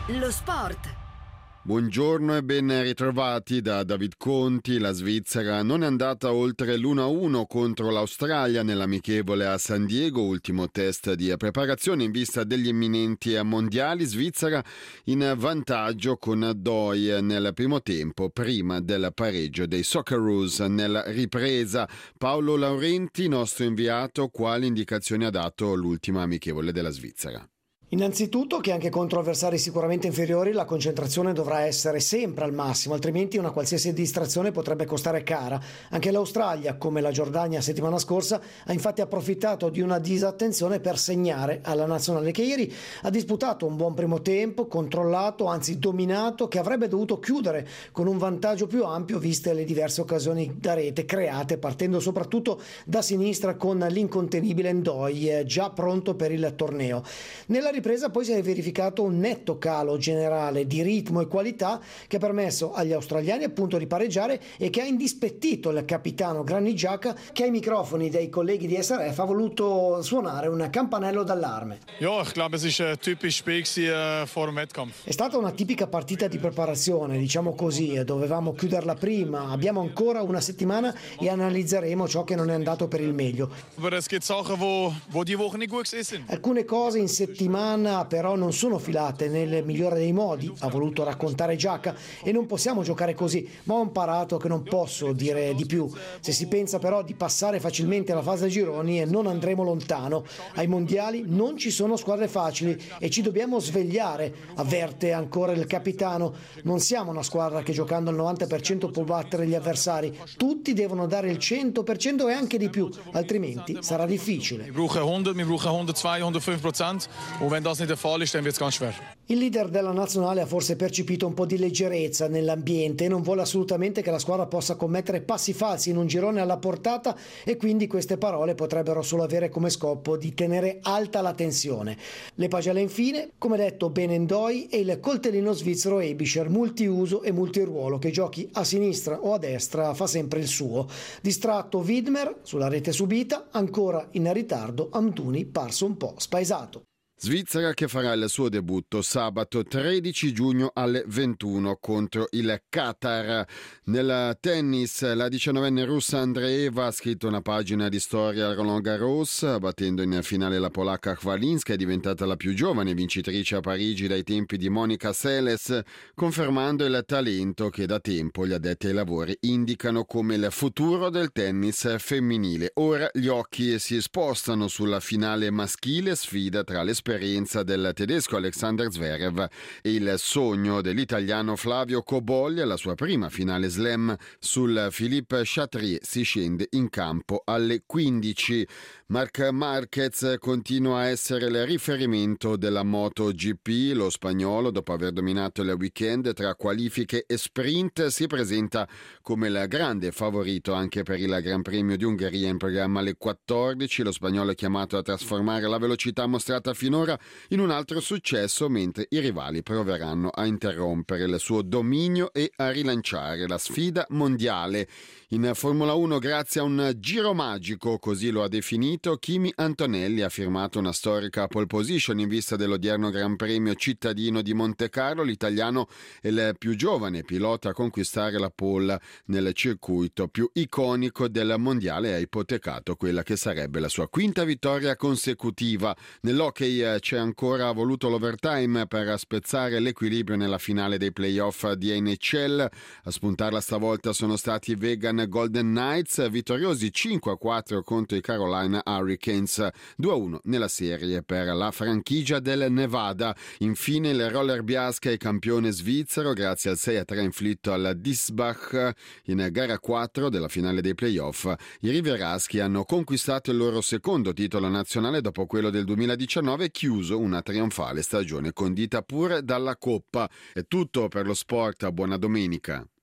Lo sport. Buongiorno e ben ritrovati da David Conti. La Svizzera non è andata oltre l'1-1 contro l'Australia nell'amichevole a San Diego, ultimo test di preparazione in vista degli imminenti mondiali. Svizzera in vantaggio con Doi nel primo tempo, prima del pareggio dei Socceroos nella ripresa. Paolo Laurenti, nostro inviato, quali indicazioni ha dato l'ultima amichevole della Svizzera? Innanzitutto che anche contro avversari sicuramente inferiori la concentrazione dovrà essere sempre al massimo, altrimenti una qualsiasi distrazione potrebbe costare cara. Anche l'Australia, come la Giordania settimana scorsa, ha infatti approfittato di una disattenzione per segnare alla nazionale, che ieri ha disputato un buon primo tempo, controllato, anzi dominato, che avrebbe dovuto chiudere con un vantaggio più ampio viste le diverse occasioni da rete create, partendo soprattutto da sinistra con l'incontenibile Ndoi, già pronto per il torneo. Nella ripresa poi si è verificato un netto calo generale di ritmo e qualità che ha permesso agli australiani appunto di pareggiare e che ha indispettito il capitano Granit Xhaka, che ai microfoni dei colleghi di SRF ha voluto suonare un campanello d'allarme. Ja, ich glaube, es ist ein typisches Spiel vor dem Wettkampf. È stata una tipica partita di preparazione, diciamo così, dovevamo chiuderla prima, abbiamo ancora una settimana e analizzeremo ciò che non è andato per il meglio. Aber es gibt Sachen, wo die Woche nicht gut sind. Alcune cose in settimana però non sono filate nel migliore dei modi, ha voluto raccontare Xhaka, e non possiamo giocare così, ma ho imparato che non posso dire di più. Se si pensa però di passare facilmente alla fase a gironi non andremo lontano. Ai mondiali non ci sono squadre facili e ci dobbiamo svegliare, avverte ancora il capitano. Non siamo una squadra che giocando al 90% può battere gli avversari, tutti devono dare il 100% e anche di più, altrimenti sarà difficile. Wir brauchen 100, wir brauchen 102, 105%. Und wenn das nicht der Fall ist, dann wird es ganz schwer. Il leader della nazionale ha forse percepito un po' di leggerezza nell'ambiente e non vuole assolutamente che la squadra possa commettere passi falsi in un girone alla portata, e quindi queste parole potrebbero solo avere come scopo di tenere alta la tensione. Le pagelle infine, come detto bene Ndoi, e il coltellino svizzero Ebischer, multiuso e multiruolo, che giochi a sinistra o a destra fa sempre il suo. Distratto Widmer sulla rete subita, ancora in ritardo Amdouni parso un po' spaesato. Svizzera che farà il suo debutto sabato 13 giugno alle 21 contro il Qatar. Nel tennis la 19enne russa Andreeva ha scritto una pagina di storia al Roland Garros, battendo in finale la polacca Khvalinska, è diventata la più giovane vincitrice a Parigi dai tempi di Monica Seles, confermando il talento che da tempo gli addetti ai lavori indicano come il futuro del tennis femminile. Ora gli occhi si spostano sulla finale maschile, sfida tra l'esperienza del tedesco Alexander Zverev e il sogno dell'italiano Flavio Cobolli. La sua prima finale slam sul Philippe Chatrier si scende in campo alle 15. Marc Marquez continua a essere il riferimento della MotoGP. Lo spagnolo, dopo aver dominato il weekend tra qualifiche e sprint, si presenta come il grande favorito anche per il Gran Premio di Ungheria in programma alle 14. Lo spagnolo è chiamato a trasformare la velocità mostrata finora in un altro successo, mentre i rivali proveranno a interrompere il suo dominio e a rilanciare la sfida mondiale. In Formula 1, grazie a un giro magico, così lo ha definito, Kimi Antonelli ha firmato una storica pole position in vista dell'odierno Gran Premio cittadino di Montecarlo. L'italiano è il più giovane pilota a conquistare la pole nel circuito più iconico del mondiale e ha ipotecato quella che sarebbe la sua quinta vittoria consecutiva. Nell'hockey c'è ancora voluto l'overtime per spezzare l'equilibrio nella finale dei playoff di NHL. A spuntarla stavolta sono stati i Vegas Golden Knights, vittoriosi 5-4 contro i Carolina Hurricanes, 2-1 nella serie per la franchigia del Nevada. Infine il Roller Biasca è campione svizzero grazie al 6-3 inflitto al Diesbach in gara 4 della finale dei playoff. I Rivieraschi hanno conquistato il loro secondo titolo nazionale dopo quello del 2019 e chiuso una trionfale stagione condita pure dalla Coppa. È tutto per lo sport, buona domenica.